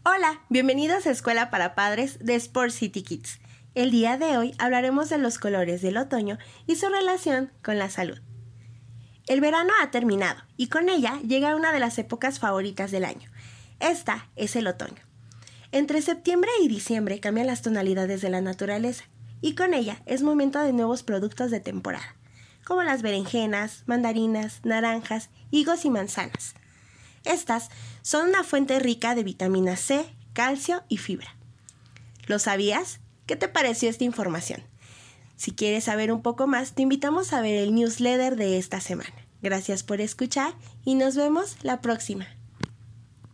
Hola, bienvenidos a Escuela para Padres de Sport City Kids. El día de hoy hablaremos de los colores del otoño y su relación con la salud. El verano ha terminado y con ella llega una de las épocas favoritas del año. Esta es el otoño. Entre septiembre y diciembre cambian las tonalidades de la naturaleza y con ella es momento de nuevos productos de temporada, como las berenjenas, mandarinas, naranjas, higos y manzanas. Estas son una fuente rica de vitamina C, calcio y fibra. ¿Lo sabías? ¿Qué te pareció esta información? Si quieres saber un poco más, te invitamos a ver el newsletter de esta semana. Gracias por escuchar y nos vemos la próxima.